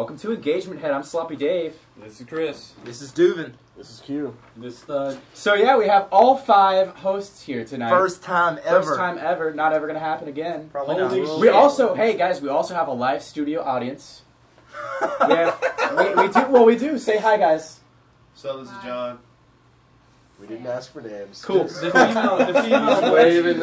Welcome to Engagement Head. I'm Sloppy Dave. This is Chris. This is Duvin. This is Q. This is Thug. So yeah, we have all 5 hosts here tonight. First time ever. First time ever. Not ever going to happen again. Probably not. We also, hey guys, we also have a live studio audience. We do. Say hi, guys. So this is John. We didn't ask for names. Cool. The female Waving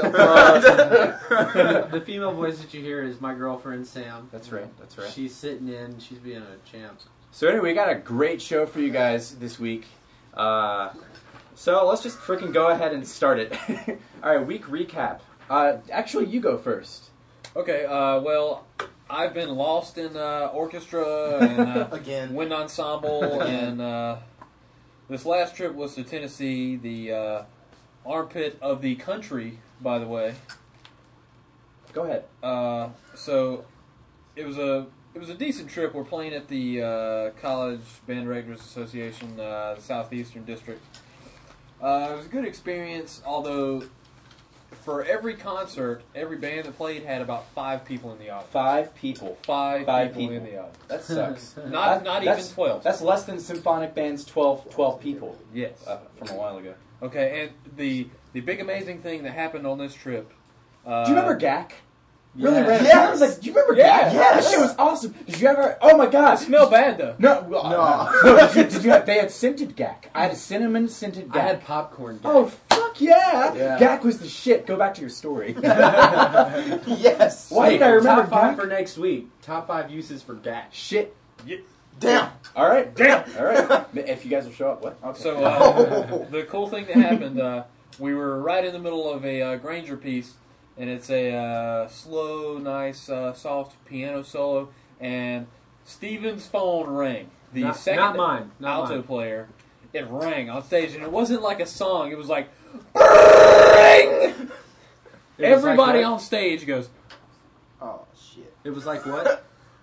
the female voice that you hear is my girlfriend Sam. That's right. She's sitting in. She's being a champ. So anyway, we got a great show for you guys this week. So let's just freaking go ahead and start it. All right, week recap. Actually, you go first. Okay. Well, I've been lost in orchestra and Again. wind ensemble, and this last trip was to Tennessee, the armpit of the country, by the way. Go ahead. So it was a decent trip. We're playing at the College Band Directors Association, the Southeastern District. It was a good experience, although for every concert, every band that played had about 5 people in the audience. 5 people. Five people in the audience. That sucks. Not even 12. That's less than symphonic band's 12 people. Yes. From a while ago. Okay, and the big amazing thing that happened on this trip. Do you remember GAC? Really Yes. random. Yes. I was like, do you remember Yes. GAC? Yes. That shit was awesome. Did you ever? Oh my god. It smelled bad though. No. No. Did you have? They had scented GAC. I had a cinnamon scented GAC. I had popcorn. Oh fuck yeah. Yeah. GAC was the shit. Go back to your story. Yes. Why did I remember Top 5 GAC? for next week. Top 5 uses for GAC. Shit. Damn. All right. Damn. All right. If you guys will show up, what? Okay. So the cool thing that happened, we were right in the middle of a Granger piece, and it's a slow, nice, soft piano solo, and Steven's phone rang. The second not mine. Not alto mine. player, it rang on stage, and it wasn't like a song. It was like, ring! Everybody on stage goes, Oh, shit. It was like what?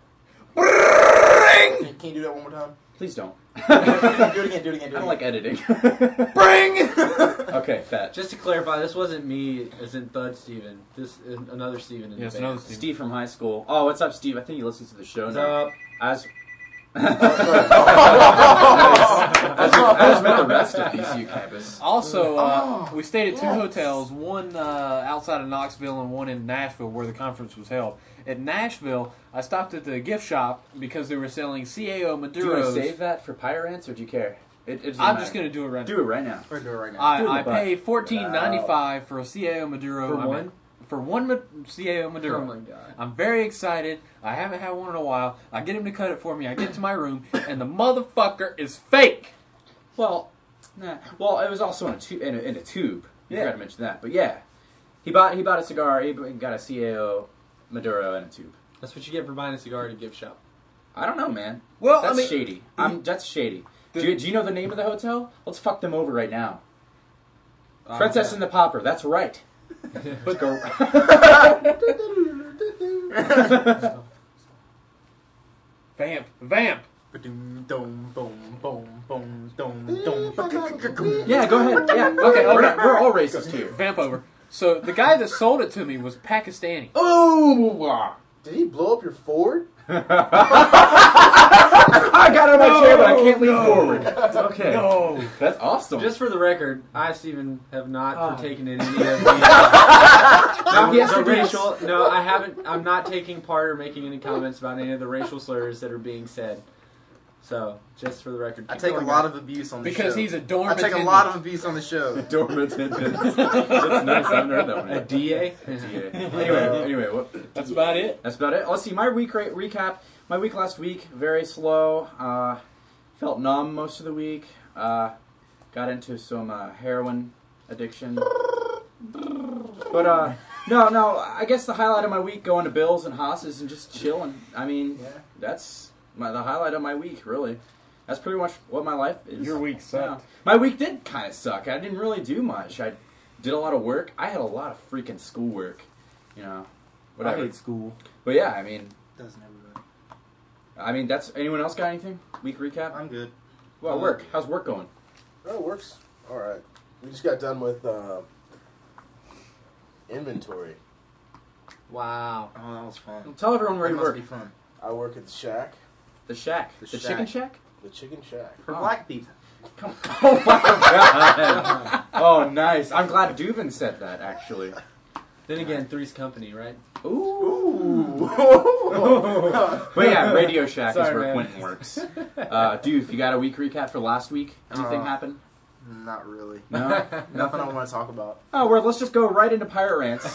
ring! Can you do that one more time? Please don't. Do it again. I don't like editing. Bring! Okay, fat. Just to clarify, this wasn't me as in Thud Steven. This is another Steven in Yes, the band. another Steven. Steve from high school. Oh, what's up, Steve? I think he listens to the show What's now. up? As I met the rest of DCU campus. Also, we stayed at 2 hotels, one outside of Knoxville and one in Nashville where the conference was held. At Nashville, I stopped at the gift shop because they were selling CAO Maduros. Do you want to save that for Pyrants, or do you care? It doesn't I'm matter. just going to do it right now. Do it right now. We're doing it right now. I Do it, paid $14.95 for a CAO Maduro. For one? For one CAO Maduro. Oh my god. I'm very excited. I haven't had one in a while. I get him to cut it for me. I get to my room, and the motherfucker is fake. Well, nah. Well, it was also in a tube. You forgot to mention that, but yeah, he bought a cigar. He got a CAO Maduro in a tube. That's what you get for buying a cigar at a gift shop. I don't know, man. Well, That's I mean, shady. That's shady. Do you know the name of the hotel? Let's fuck them over right now. Princess and the Pauper. That's right. But go. Vamp. Yeah, go ahead. Yeah, okay. We're all racist here. Vamp over. So the guy that sold it to me was Pakistani. Oh! Did he blow up your Ford? I got out of my chair, but I can't lean forward. Okay. No. That's awesome. Just for the record, I, Stephen, have not partaken in any of the, yes, the we did. racial... No, I haven't. I'm not taking part or making any comments about any of the racial slurs that are being said. So, just for the record. I take a lot of abuse on the show. Because he's a dorm I take a attendant. lot of abuse on the show. Dorm attendant. That's nice. I haven't heard that one A yet. DA? Anyway, what? That's about it. That's about it. Let's see, my week recap. My week last week, very slow. Felt numb most of the week. Got into some heroin addiction. But, no, I guess the highlight of my week, going to Bills and Haas's and just chilling. I mean, that's the highlight of my week, really. That's pretty much what my life is. Your week sucked. Yeah. My week did kind of suck. I didn't really do much. I did a lot of work. I had a lot of freaking schoolwork, whatever. I hate school. But yeah, I mean, Doesn't everybody? that's anyone else got anything? Week recap? I'm good. Well, work. How's work going? Oh, it works. All right. We just got done with inventory. Wow. Oh, that was fun. Tell everyone where That you must work. be fun. I work at the Shack. The shack. The The shack. chicken shack? The Chicken Shack. For Oh. black people. Oh my god. Oh, nice. I'm glad Dubin said that, actually. Then again, Three's Company, right? Ooh. Ooh. But yeah, Radio Shack Sorry, is where man. Quentin works. Doof, you got a week recap for last week? Anything happen? Not really. No? Nothing I want to talk about. Oh, well, let's just go right into Pirate Rants.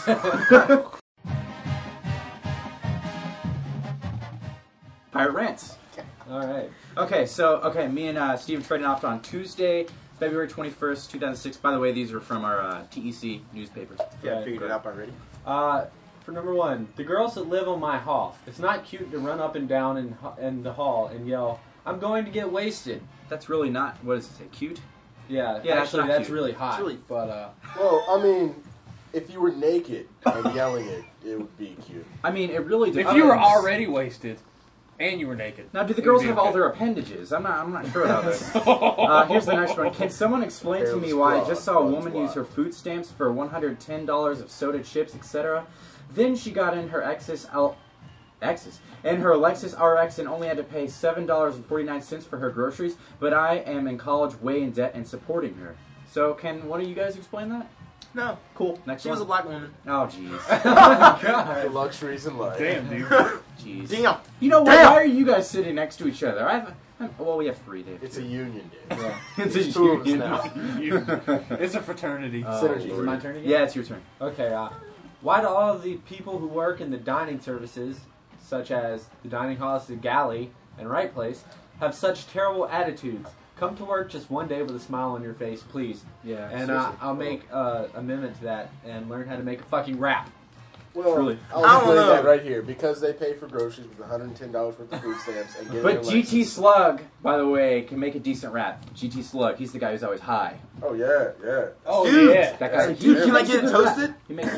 Pirate Rants. All right. Okay, so, me and Steve traded off on Tuesday, February 21st, 2006. By the way, these are from our TEC newspaper. Yeah, I Right. figured it out already. For number one, the girls that live on my hall. It's not cute to run up and down in the hall and yell, "I'm going to get wasted." That's really not, what does it say, cute? Yeah, Yeah, that's actually, not that's cute. really hot. It's really- but Well, I mean, if you were naked and yelling it would be cute. I mean, it really If depends. you were already wasted and you were naked. Now, do the it girls would be have okay. all their appendages? I'm not sure about this. Here's the next one. Can someone explain to me why I just saw a woman use her food stamps for $110 of soda, chips, etc.? Then she got in her in her Lexus RX and only had to pay $7.49 for her groceries, but I am in college, way in debt, and supporting her. So, can one of you guys explain that? No. Cool. Next She one. was a black woman. Oh, jeez. The luxuries in life. Damn, dude. Jeez. Damn. You know what? Damn. Why are you guys sitting next to each other? Well, we have three, Dave. It's a union day. yeah. It's There's a two of us union. now. It's a fraternity. Synergy. Is it my turn again? Yeah, it's your turn. Okay, why do all of the people who work in the dining services, such as the dining halls, the galley, and right place, have such terrible attitudes? Come to work just one day with a smile on your face, please. Yeah. And seriously. I'll make an amendment to that and learn how to make a fucking rap. Well, Truly. I'll I don't explain know. that right here. Because they pay for groceries with $110 worth of food stamps and get But their GT Lexus. Slug, by the way, can make a decent rap. GT Slug, he's the guy who's always high. Oh, yeah, yeah. Oh, Dude. yeah. That guy. Dude, he can I makes get a it good rap. toasted? He makes.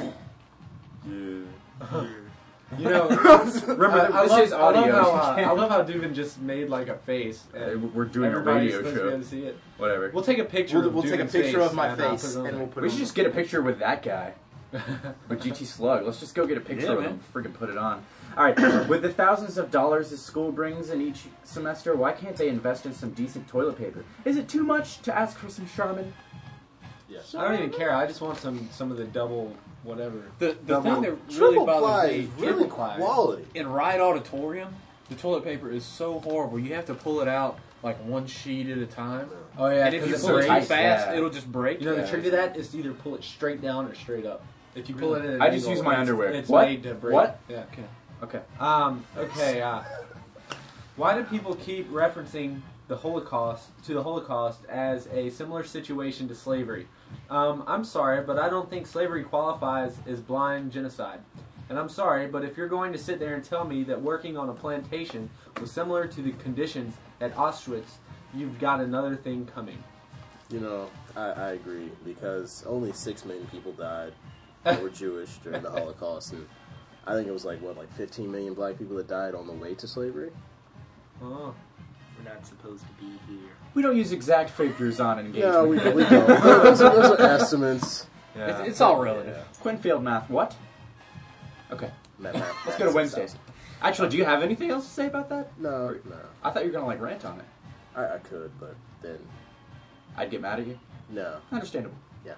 You know, Remember, this is audio. I love how Dubin just made like a face. And We're doing a everybody's radio supposed to be show. able to see it. Whatever. We'll take a picture. We'll of take a Dubin's picture face of my and I'll face put it on and there. we'll put We it should on. just get a picture with that guy. With GT Slug. Let's just go get a picture Yeah, of man. him. Freaking put it on. Alright, with the thousands of dollars the school brings in each semester, why can't they invest in some decent toilet paper? Is it too much to ask for some Charmin? Yes. I don't even care. I just want some of the double whatever. The Double- thing that really Triple ply bothers is me really triple ply. quality. in Riot Auditorium, the toilet paper is so horrible. You have to pull it out like one sheet at a time. Oh yeah, And if you 'cause it pull it too breaks. fast, yeah. it'll just break. You know, the Yeah, trick to that is to either pull it straight down or straight up. If you pull it in an I just angle, use my it's- underwear. It's What? made to break. What? Yeah. Okay. Okay. Why do people keep referencing the Holocaust as a similar situation to slavery? I'm sorry, but I don't think slavery qualifies as blind genocide. And I'm sorry, but if you're going to sit there and tell me that working on a plantation was similar to the conditions at Auschwitz, you've got another thing coming. You know, I agree because only 6 million people died that were Jewish during the Holocaust, and I think it was like 15 million black people that died on the way to slavery. Oh. We're not supposed to be here. We don't use exact figures on engagement. No, we don't. those are estimates. Yeah. It's all relative. Quinfield math, what? Okay. Let's Let's go to Wednesdays. Actually, do you have anything else to say about that? No. I thought you were going to rant on it. I could, but then I'd get mad at you. no. Understandable.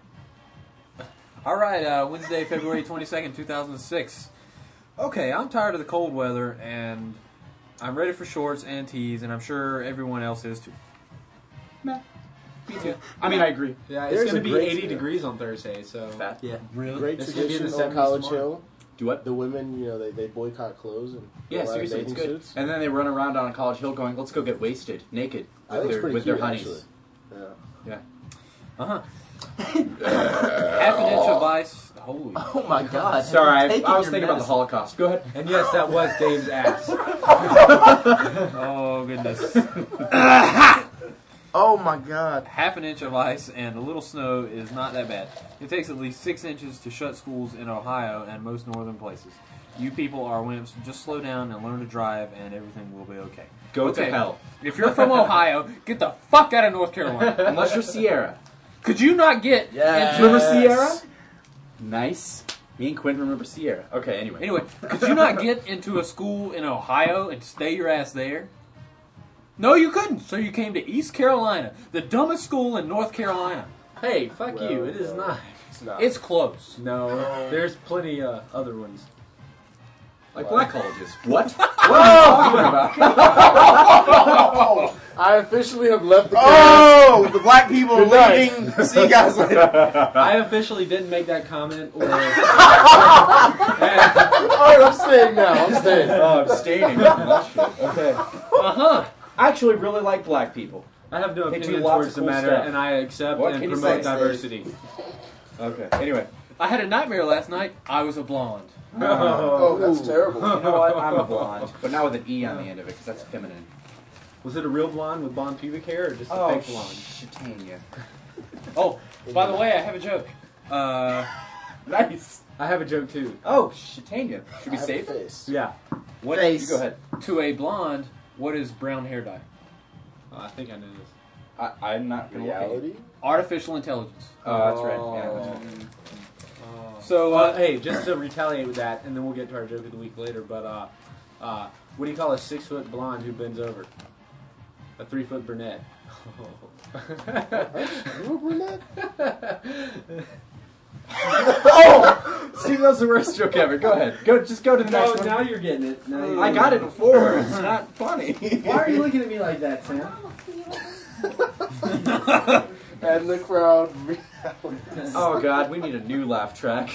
All right, Wednesday, February 22nd, 2006. Okay, I'm tired of the cold weather, and I'm ready for shorts and tees, and I'm sure everyone else is too. Meh. Me too. I mean, I agree. Yeah, it's There's going to a be great- 80 degrees on Thursday, so... Fat. Yeah. Really? Great It's gonna be in tradition the on 70s College tomorrow. Hill. Do what? The women, they boy cut clothes and Yeah, go out in seriously, it's bathing good. suits. And then they run around on College Hill going, let's go get wasted, naked, I think it's pretty with cute, their honeys. actually. Yeah. Yeah. Uh-huh. Half an inch of ice. Holy. Oh my god. Sorry, Taking I was your thinking about the medicine. Holocaust. Go ahead. And yes, that was Dave's ass. Oh, goodness. Oh my god. Half an inch of ice and a little snow is not that bad. It takes at least 6 inches to shut schools in Ohio and most northern places. You people are wimps. Just slow down and learn to drive, and everything will be okay. Go Okay. to hell. If you're from Ohio, get the fuck out of North Carolina. Unless you're Sierra. Could you not get Yes. Remember Sierra? Nice. Me and Quinn remember Sierra. Okay, anyway. Anyway, could you not get into a school in Ohio and stay your ass there? No, you couldn't. So you came to East Carolina, the dumbest school in North Carolina. Hey, fuck Well, you. It is no. not. It's not. It's close. No, there's plenty other ones. Like black colleges. What? What are you talking about? I officially have left the Oh, the black people are Good night. leaving. See you guys later. I officially didn't make that comment. Or, Alright, I'm staying now. I'm staying. Oh, abstaining. That shit. Okay. uh-huh. I actually really like black people. I have no They do opinion lots towards of the cool matter, stuff. and I accept What and can you promote say, diversity. Okay. Anyway. I had a nightmare last night. I was a blonde. Oh, that's terrible. You know what? I'm a blonde, but not with an E on the end of it because that's feminine. Was it a real blonde with blonde pubic hair, or just a Oh, fake blonde? Shitania. Oh, by the way, I have a joke. Nice. I have a joke too. Oh, Shitania. Should we I have save a it? face. Yeah, What You go ahead. to a blonde? What is brown hair dye? I think I knew this. I'm not going to look at you. Reality? Artificial intelligence. Oh, that's right. Yeah, that's right. So, Hey, just to retaliate with that, and then we'll get to our joke of the week later. But what do you call a 6-foot blonde who bends over? A 3-foot brunette. You a brunette? Oh! Steve, that's the worst joke ever. Go ahead. Just go to the next one. now you're getting it. Now I got it before. It's not funny. Why are you looking at me like that, Sam? And the crowd. Oh God, we need a new laugh track.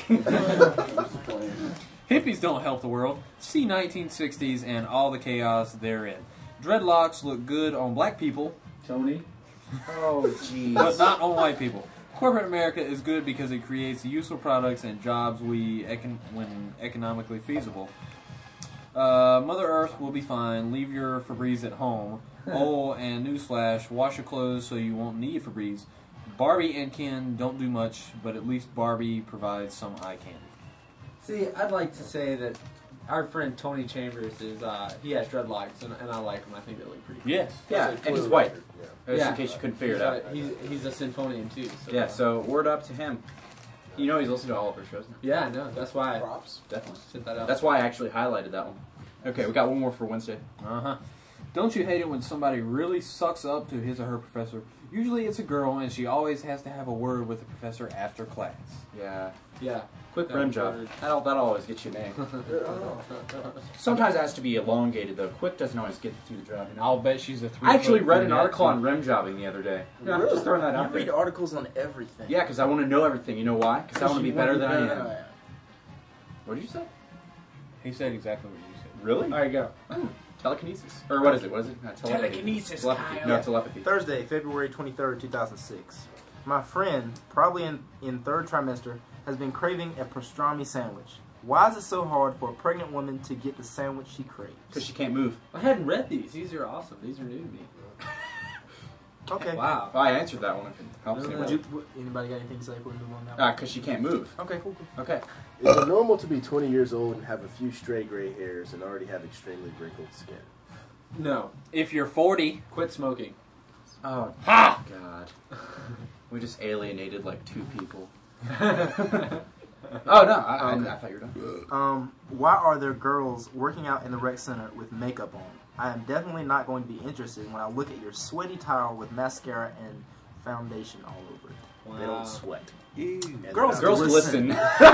hippies don't help the world. See 1960s and all the chaos therein. Dreadlocks look good on black people, Tony? Oh jeez. but not on white people. Corporate America is good because it creates useful products and jobs when economically feasible. Mother Earth will be fine. Leave your Febreze at home. Oh, and newsflash, wash your clothes so you won't need Febreze. Barbie and Ken don't do much, but at least Barbie provides some eye candy. See, I'd like to say that our friend Tony Chambers is, he has dreadlocks, and I like him. I think they look pretty cool. Yes. Yeah, and he's white. Yeah. Just in case you couldn't figure it out. He's a symphonian, too. So, Yeah, so word up to him. You know he's listening to all of our shows now. Yeah, I know. That's why I Props. Definitely. sent that out. That's why I actually highlighted that one. Okay, we got one more for Wednesday. Uh-huh. Don't you hate it when somebody really sucks up to his or her professor? Usually it's a girl, and she always has to have a word with the professor after class. Yeah. Yeah. Quick That rim was job. weird. That'll always get you an A. Sometimes it has to be elongated though. Quick doesn't always get through the job. You know? I'll bet she's a 3 I actually read an article on rim jobbing the other day. Yeah, Really? just throwing that You out read there. articles on everything. Yeah, because I want to know everything. You know why? Because I want to be better than I am. What did you say? He said exactly what you said. Really? All right, go. Telekinesis. Or what is it? What is it? Telepathy. Telekinesis, Telepathy. Kyle. No, telepathy. Thursday, February 23rd, 2006. My friend, probably in third trimester, has been craving a pastrami sandwich. Why is it so hard for a pregnant woman to get the sandwich she craves? Because she can't move. I hadn't read these. These are awesome. These are new to me. Okay. Wow. Oh, I answered that one if it helps. Anybody got anything to say before we move on now? Because she can't move. Okay, cool. Okay. Is it normal to be 20 years old and have a few stray gray hairs and already have extremely wrinkled skin? No. If you're 40, Quit smoking. Oh, ha! God. We just alienated like 2 people. Oh, no. I thought you were done. Why are there girls working out in the rec center with makeup on? I am definitely not going to be interested when I look at your sweaty towel with mascara and foundation all over it. Wow. They don't sweat. And Girls they're not- Girls listen.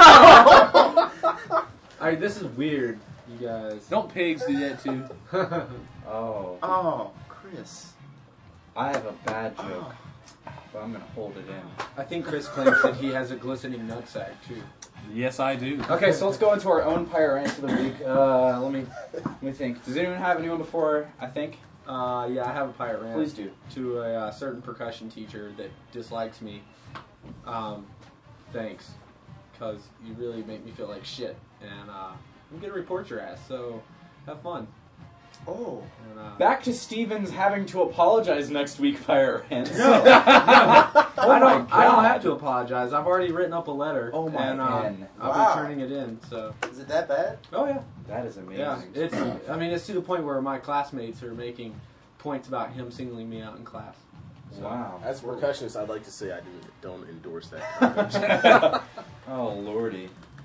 Alright, this is weird, you guys. Don't pigs do that too? Oh. Oh, Chris. I have a bad joke, but I'm going to hold it in. I think Chris claims that he has a glistening nutsack, too. Yes, I do. Okay, so let's go into our own pyre rant of the week. Let me think. Does anyone have anyone before I think? Yeah, I have a pirate rant. Please do. To a certain percussion teacher that dislikes me. Thanks. Because you really make me feel like shit. And I'm going to report your ass, so have fun. Oh. And, Back to Stevens having to apologize next week, pyre rant. No. I don't have to apologize. I've already written up a letter. Oh my and, pen. I'll Wow. be turning it in, so. Is it that bad? Oh, yeah. That is amazing. Yeah, it's to the point where my classmates are making points about him singling me out in class. So, Wow. As a percussionist, I'd like to say I don't endorse that comment. Oh, lordy. Oh, Does anyone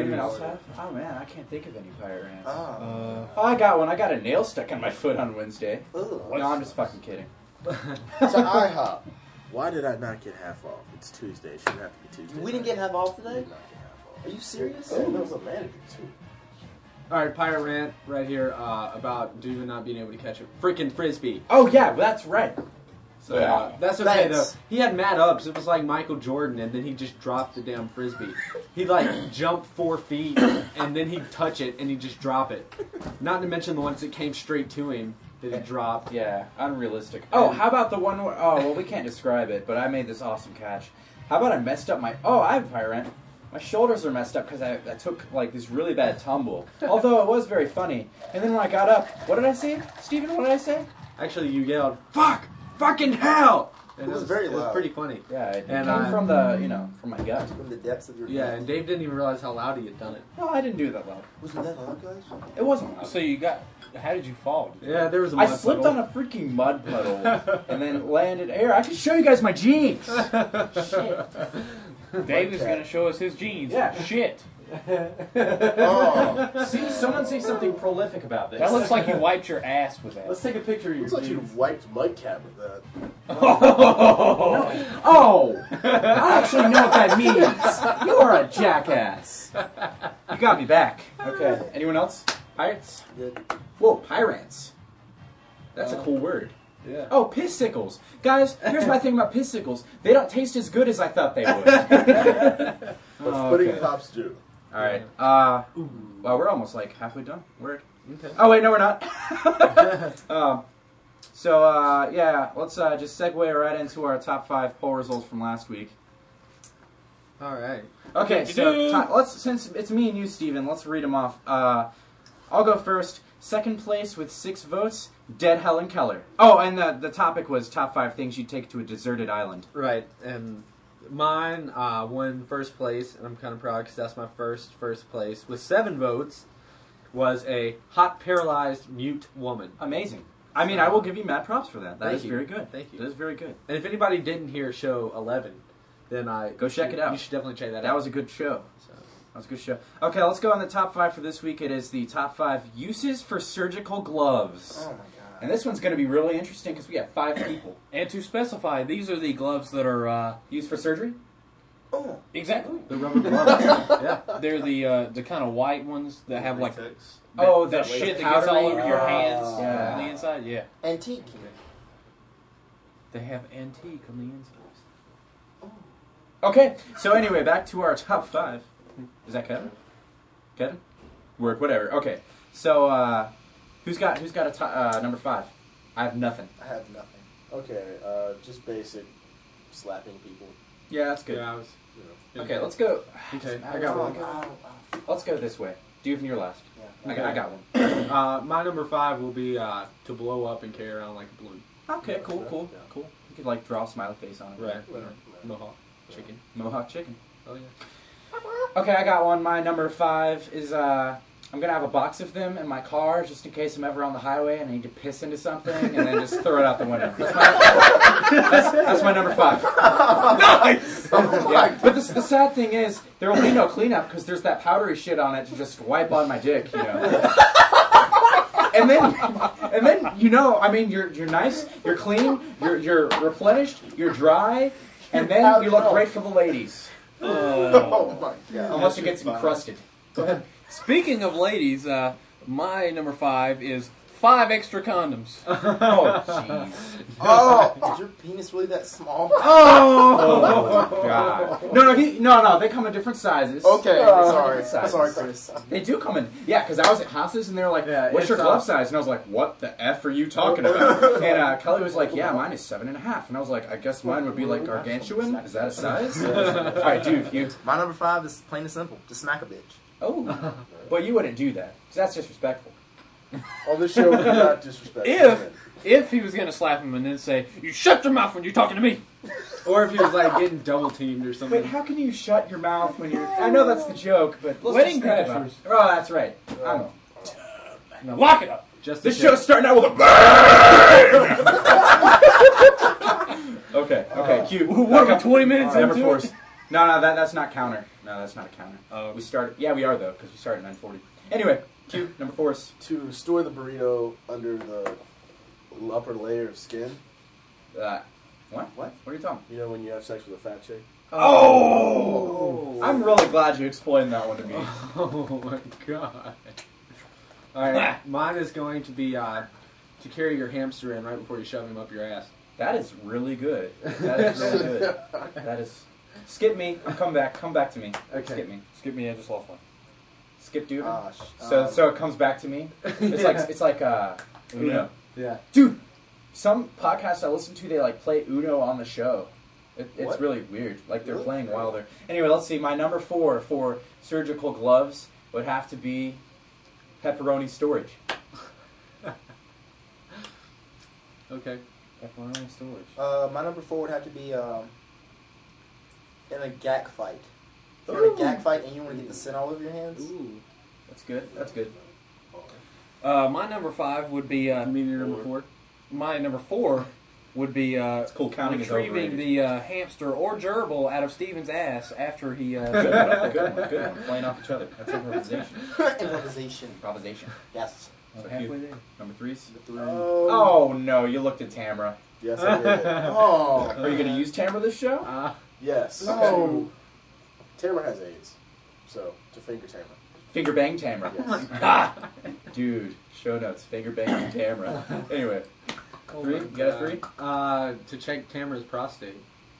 anyone else have? Oh man, I can't think of any pirate rants. Oh. Oh, I got one. I got a nail stuck in my foot on Wednesday. Ugh. No, I'm just fucking kidding. To IHOP. Why did I not get half off? It's Tuesday. It shouldn't have to be Tuesday. We didn't get half off I today? did not get half off. Are you serious? Oh, there was a manager too. All right, pirate rant right here about Duva not being able to catch a freaking frisbee. Oh yeah, that's right. So that's okay Thanks. though. He had mad ups. It was like Michael Jordan, and then he just dropped the damn frisbee. He like jumped 4 feet, and then he'd touch it, and he'd just drop it. Not to mention the ones that came straight to him that he dropped. Yeah, unrealistic. Oh, how about the one where, oh, well, we can't describe it, but I made this awesome catch. How about I messed up my, oh, I have a pirate rant. My shoulders are messed up because I took, like, this really bad tumble. Although it was very funny. And then when I got up, what did I say? Steven, what did I say? Actually, you yelled, "Fuck! Fucking hell!" And It was very It was loud. pretty funny. Yeah, it And came I- from the, from my gut. From the depths of your Yeah, gut. and Dave didn't even realize how loud he had done it. No, I didn't do that loud. Wasn't that loud, guys? It wasn't loud. So you got? How did you fall? Yeah, there was a I mud slipped puddle. on a freaking mud puddle and then landed here. I can show you guys my jeans. Shit. Dave is going to show us his jeans. Yeah. Shit. Oh. See, someone say something prolific about this. That looks like you wiped your ass with that. Let's take a picture of your Looks like you jeans. wiped Mudcap with that. Oh! I actually know what that means. You are a jackass. You got me back. Okay. Anyone else? Pirates? Good. Whoa, pirates. That's a cool word. Yeah. Oh, pissicles. Guys, here's my thing about pissicles. They don't taste as good as I thought they would. But Oh, pudding okay. pops do. All right. Well, we're almost like halfway done. Word. Okay. Oh wait, no, we're not. Yeah, let's just segue right into our top 5 poll results from last week. All right. Okay, so let's, since it's me and you, Steven, let's read them off. I'll go first. Second place with 6 votes, Dead Helen Keller. Oh, and the topic was top 5 things you'd take to a deserted island. Right, and mine won first place, and I'm kind of proud because that's my first place. With 7 votes, was a hot, paralyzed, mute woman. Amazing. I mean, I will give you mad props for that. That Thank is you. very good. Thank you. That is very good. And if anybody didn't hear show 11, then Go check it out. You should definitely check that out. That was a good show. So. That was a good show. Okay, let's go on the top 5 for this week. It is the top 5 uses for surgical gloves. Oh my god. And this one's going to be really interesting because we have 5 people. And to specify, these are the gloves that are Used for surgery? Oh. exactly. The rubber gloves. Yeah. They're the kind of white ones that have like Oh, that the shit that gets all powdery- over your hands Yeah. on the inside. Yeah, Antique. they have antique on the inside. Okay, so anyway, back to our top 5. Is that Kevin? Kevin? Word, whatever. Okay, so who's got a number 5? I have nothing. I have nothing. Okay, just basic slapping people. Yeah, that's good. Yeah, I was. You know. Okay, let's go. Okay, I I got one. Let's go this way. Do you have your last? Yeah. I got one. My number 5 will be to blow up and carry around like a balloon. Okay, cool. Yeah. You could like draw a smiley face on it. Right. Whatever. Mohawk chicken. Mohawk chicken. Oh yeah. Okay, I got one. My number 5 is I'm gonna have a box of them in my car just in case I'm ever on the highway and I need to piss into something, and then just throw it out the window. That's my number 5. Nice. Yeah, but the sad thing is there will be no cleanup because there's that powdery shit on it to just wipe on my dick, you know. And then I mean, you're nice, you're clean, you're replenished, you're dry, and then you look great for the ladies. Oh my god. Unless it gets encrusted. Go ahead. Speaking of ladies, my number 5 is 5 extra condoms. Oh, jeez. Oh, is your penis really that small? Oh, God. No, they come in different sizes. Okay, sorry. Different sizes. Sorry, Chris. They do come in. Yeah, because I was at houses and they were like, Yeah, what's your it's, glove size? And I was like, what the F are you talking about? And Kelly was like, yeah, mine is 7.5. And I was like, I guess mine would be like gargantuan. Is that a size? All right, dude, you. My number 5 is plain and simple. Just smack a bitch. Oh. But you wouldn't do that. 'Cause that's disrespectful. On this show, we're not disrespectful. If he was gonna slap him and then say, "You shut your mouth when you're talking to me," Or if he was like getting double teamed or something. Wait, how can you shut your mouth when you're... I know that's the joke, but let's Wedding just think about crashers. it. Oh, that's right. lock it up. Just This to show's starting out with a bang! Okay, cue. What are we 20 minutes Number into 4. it? No, that's not counter. No, that's not a counter. Oh. We started. Yeah, we are though because we started at 9:40. Anyway, Q number 4 is To store the burrito under the upper layer of skin. what? What are you talking? You know when you have sex with a fat chick? Oh! I'm really glad you explained that one to me. Oh my god. Alright, mine is going to be to carry your hamster in right before you shove him up your ass. That is really good. That is really good. That is. Skip me. I'm coming back. Come back to me. Okay. Skip me. Skip me, I just lost one. Skip dude. Gosh. So it comes back to me. It's like Uno. Yeah. Dude, some podcasts I listen to, they like play Uno on the show. It's What? really weird. Like they're Really? playing while they're. Anyway, let's see. My number 4 for surgical gloves would have to be pepperoni storage. Okay. Pepperoni storage. My number 4 would have to be in a gack fight. If you're in a gack fight and you want to get the scent all over your hands. Ooh. That's good. That's good. My number 5 would be You mean your number 4? my number 4 would be It's cool. Counting is retrieving overrated. the hamster or gerbil out of Steven's ass after he. Good one. Good one. Good one. Playing off each other. That's improvisation. Improvisation. Improvisation. Yes. So halfway there. Number 3s. Oh. Oh no! You looked at Tamara. Yes, I did. Oh. Are you going to use Tamara this show? Yes. No. Tamara has AIDS. So, to finger Tamara. Finger bang Tamara. Yes. Dude, show notes. Finger bang Tamara. Anyway, 3. You got a 3? To check Tamara's prostate.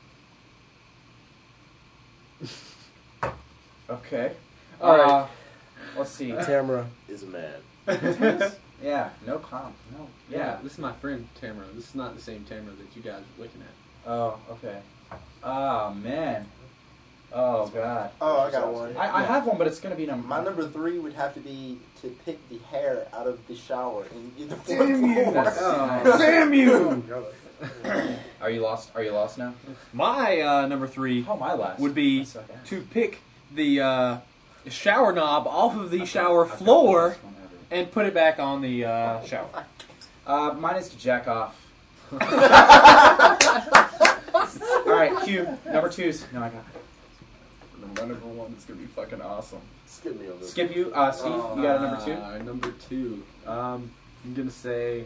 Okay. All right. Let's see. Tamara is a man. Yeah. No comp. No. Yeah, this is my friend Tamara. This is not the same Tamara that you guys are looking at. Oh. Okay. Oh man. Oh god. Oh, I got one. I have one, but it's gonna be number. My number 3 would have to be to pick the hair out of the shower and get the That's Oh. nice. Damn you! Are you lost? Are you lost now? My number 3 Oh, my last would be I suck ass. to pick the shower knob off of the shower I've got floor the best one ever. and put it back on the shower. Mine is to jack off. Alright, Q. Number 2s. No, I got it. My number 1 is going to be fucking awesome. Skip me on this. Skip you. Steve, you got a number 2? Number 2. I'm gonna say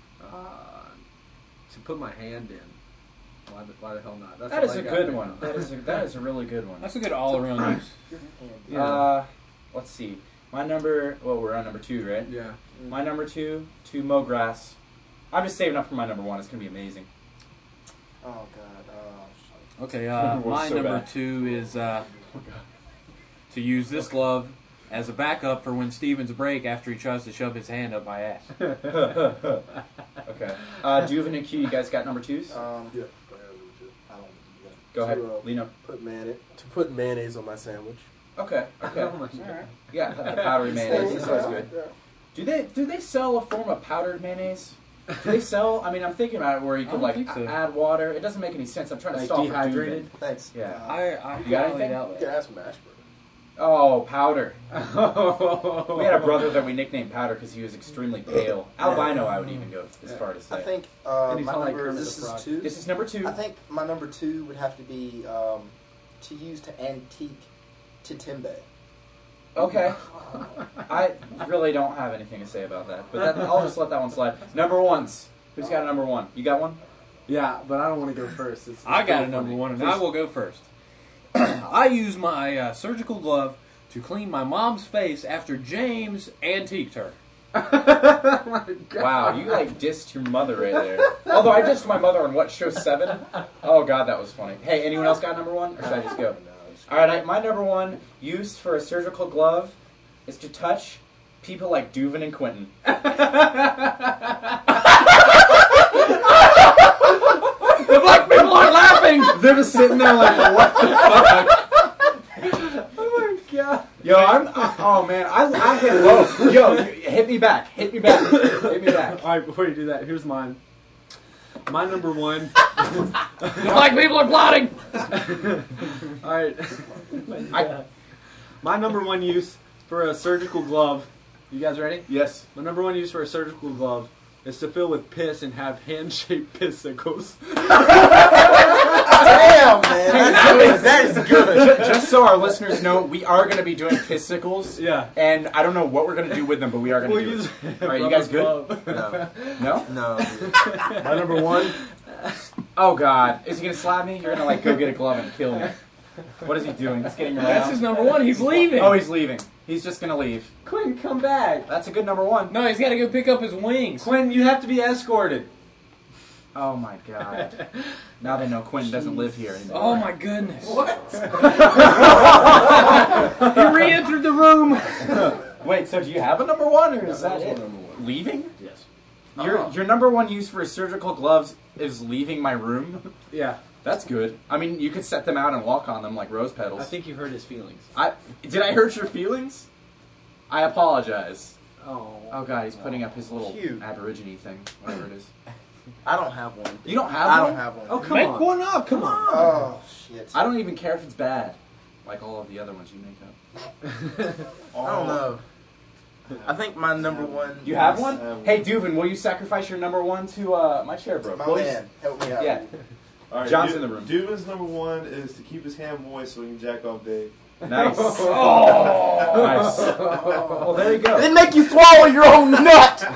to put my hand in. Why the hell not? That's That all is I a got good right one. now. That is a really good one. That's a good all-around use. Yeah. Let's see. My number... Well, we're on number 2, right? Yeah. My number 2, to mow grass. I'm just saving up for my number 1. It's going to be amazing. Oh god. Okay, Number one's my so number bad. 2 is to use this glove as a backup for when Steven's break after he tries to shove his hand up my ass. Okay. Duvin and Q, you guys got number 2s? Yeah. I don't. Go ahead. to, Lean up. Put mayonnaise on my sandwich. Okay. Okay. Oh my God. Yeah, the powdery mayonnaise. This is good. Do they sell a form of powdered mayonnaise? Do they sell? I mean, I'm thinking about it where you I could don't like think so. add water. It doesn't make any sense. I'm trying to Like stall dehydrated? for Duvin. Thanks. Yeah. I You got highly anything? doubt You that. can ask from Ashburn. Oh, Powder. We had a brother that we nicknamed Powder because he was extremely pale. Albino, I would even go as far to say. I think And he's my not like number. Kermit This the is Frog. 2. This is number 2. I think my number 2 would have to be to use to antique Titimbe. Okay. I really don't have anything to say about that, but I'll just let that one slide. Number 1s. Who's got a number 1? You got one? Yeah, but I don't want to go first. It's I got a kinda number funny. 1, and I will go first. I use my surgical glove to clean my mom's face after James antiqued her. Oh my God. Wow, you like dissed your mother right there. Although I dissed my mother on what, show 7? Oh god, that was funny. Hey, anyone else got number 1? Or should I just go? Alright, my number 1 use for a surgical glove is to touch people like Duvin and Quentin. The black people are laughing! They're just sitting there like, what the fuck? Oh my God. Yo, oh man, I hit low. Yo, hit me back. Hit me back. Hit me back. All right, before you do that, here's mine. My number 1. The black people are plotting! All right. My number 1 use for a surgical glove. You guys ready? Yes. My number 1 use for a surgical glove is to fill with piss and have hand-shaped pissicles. Damn, man. That is good. Just so our listeners know, we are going to be doing kissicles. Yeah. And I don't know what we're going to do with them, but we are going to do it. All right, you guys good? No? No. My number one. Oh, God. Is he going to slap me? You're going to, like, go get a glove and kill me. What is he doing? He's getting That's around. his number one. He's leaving. Oh, he's leaving. He's just going to leave. Quinn, come back. That's a good number one. No, he's got to go pick up his wings. Quinn, you have to be escorted. Oh, my God. Now they know Quentin doesn't live here anymore. Oh my goodness. What? He re-entered the room. Wait, so do you have a number one, or is that That's it? my number one. Leaving? Yes. Your number one use for surgical gloves is leaving my room? Yeah. That's good. I mean, you could set them out and walk on them like rose petals. I think you hurt his feelings. Did I hurt your feelings? I apologize. Oh. Oh, God, he's putting up his little Cute. Aborigine thing, whatever it is. I don't have one. You don't have I one? don't have one. Oh, come Make on. one up. Come on. Oh, shit. I don't even care if it's bad, like all of the other ones you make up. I don't know. I think my number one. You have is, one? Hey, Duvin, will you sacrifice your number one to, my chair broke? My Will you- man, help me out. Yeah. All right, John's in the room. Duvin's number one is to keep his hand moist so he can jack off Dave. Nice. Oh, nice. Well, there you go. They make you swallow your own nut.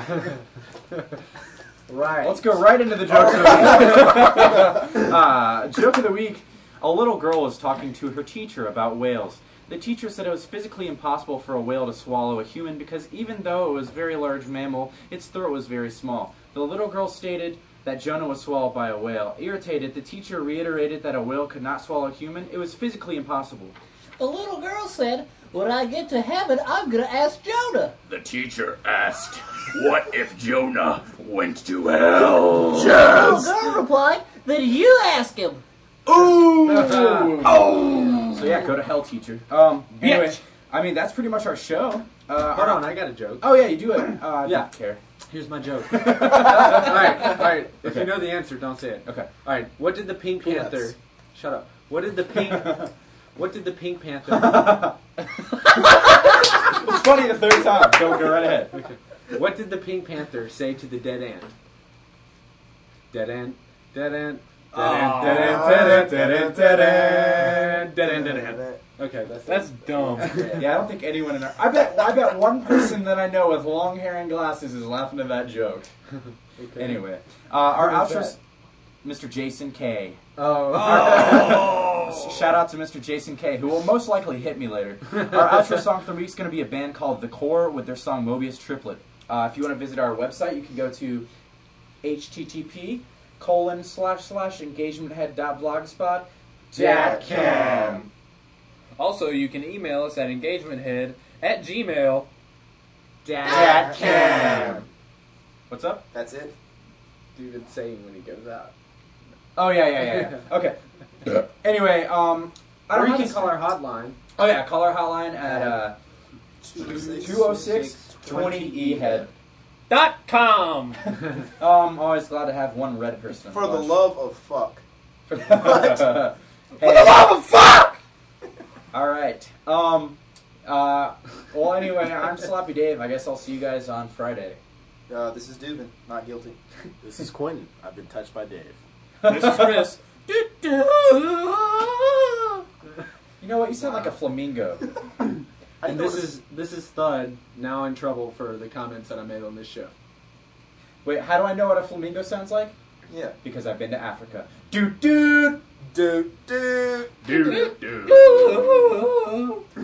Right. Let's go right into the jokes of the week. Joke of the week. A little girl was talking to her teacher about whales. The teacher said it was physically impossible for a whale to swallow a human because even though it was a very large mammal, its throat was very small. The little girl stated that Jonah was swallowed by a whale. Irritated, the teacher reiterated that a whale could not swallow a human. It was physically impossible. The little girl said, when I get to heaven, I'm going to ask Jonah. The teacher asked, "What if Jonah went to hell?" The little girl replied, then you ask him. Ooh! Oh! So yeah, go to hell, teacher. Anyway, Bitch. I mean, that's pretty much our show. Hold on, I got a joke. Oh yeah, you do it. I Yeah. don't care. Here's my joke. Alright. If Okay. you know the answer, don't say it. Okay. Alright, what did the Pink Peanuts. Panther... Shut up. What did the Pink Panther... It's funny the third time. Go right ahead. What did the Pink Panther say to the dead ant? Dead ant. Dead ant. Dead ant. Dead ant. Dead ant. Dead ant. Dead ant. Dead ant. Dead ant. Okay, That's dumb. Yeah, I don't think anyone in our... I bet one person that I know with long hair and glasses is laughing at that joke. Okay. Anyway, our Who is outro... Mr. Jason K. Oh. Shout out to Mr. Jason K, who will most likely hit me later. Our outro song for the week is going to be a band called The Core with their song Mobius Triplet. If you want to visit our website, you can go to http://engagementhead.blogspot.com. Also, you can email us at engagementhead@gmail. Datcam. What's up? That's it. Dude, saying when he goes out. Oh, yeah. Okay. Anyway, I Or don't you know. can call our hotline. Oh, yeah, call our hotline at 206-20-EHEAD. .com. I'm always glad to have one red person. For the love of fuck. For the love of fuck! Alright. Well, anyway, I'm Sloppy Dave. I guess I'll see you guys on Friday. This is Dubin, not guilty. This is Quentin. I've been touched by Dave. This is Chris. You know what? You sound like a flamingo. And this is Thud, now in trouble for the comments that I made on this show. Wait, how do I know what a flamingo sounds like? Yeah. Because I've been to Africa. Dude. Dude. Dude. Ooh.